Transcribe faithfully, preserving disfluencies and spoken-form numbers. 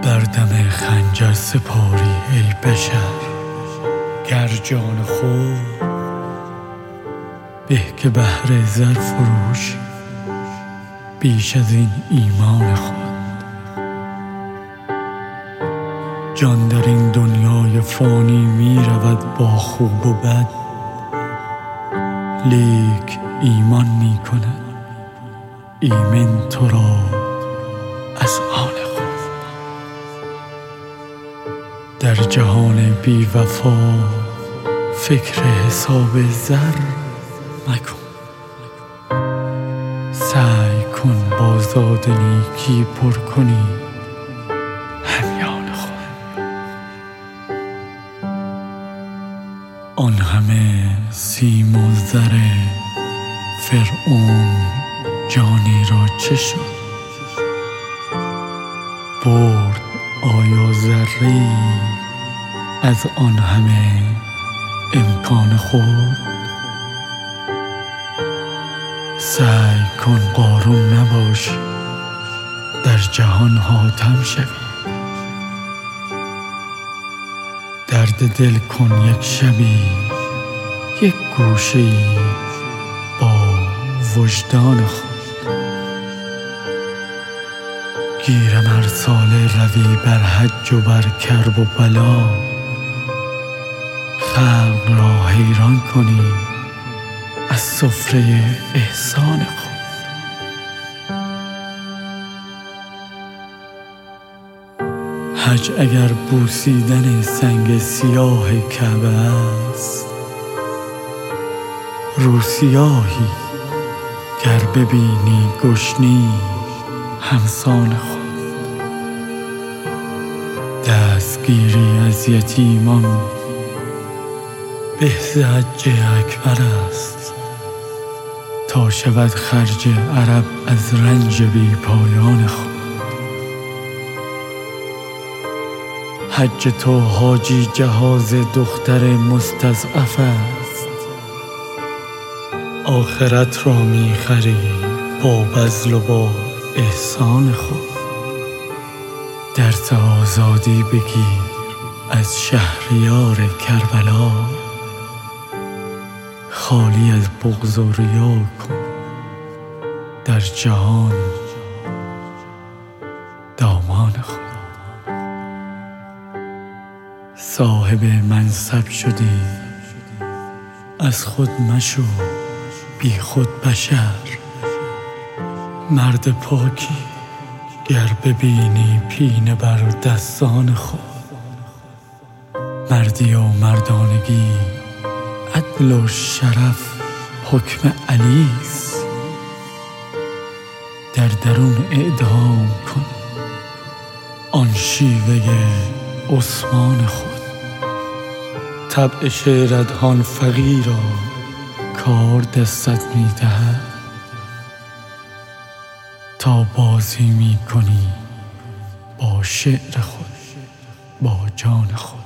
بر دم خنجر سپاری ای بشر، گر جان خود به که بهر زر فروش بیش از این ایمان خود. جان در این دنیای فانی می رود با خوب و بد، لیک ایمان می کند ایمن تو را از آن خود. در جهان بی وفا فکر حساب زر مکن، سعی کن با زاد نیکی پر کنی همیان خود. آن همه سیم و زر فرعون جانی را چه شد؟ برد آیا ذره‌ای از آن همه امکان خود؟ سعی کن قارون نباشی، در جهان حاتم شوی. درد دل کن یک شبی، یک گوشه‌ای با وجدان خود. گیرم هر ساله روی بر حج و بر کرب و بلا، خلق را حیران کنی از سفره احسان خود. حج اگر بوسیدن سنگ سیاه کعبه است، رو سیاهی گر ببینی گشنی همسان خود. دستگیری از یتیمان به ز حج اکبر است، تا شود خرج عرب از رنج بی پایان خود. حج تو حاجی جهاز دختر مستضعف است، آخرت را می خری با بذل و با احسان خود. درس آزادی بگیر از شهریار کربلا، خالی از بغض و ریا کن در جهان دامان خود. صاحب منصب شدی از خود مشو بی خود بشر. مرد پاکی گر ببینی پینه بر دستان خود. مردی و مردانگی عدل و شرف حکم علیست، در درون اعدام کن آن شیوه عثمان خود. طبع شعرت هان فقیرا کار دستت می دهد، تا بازی می کنی با شعر خود با جان خود.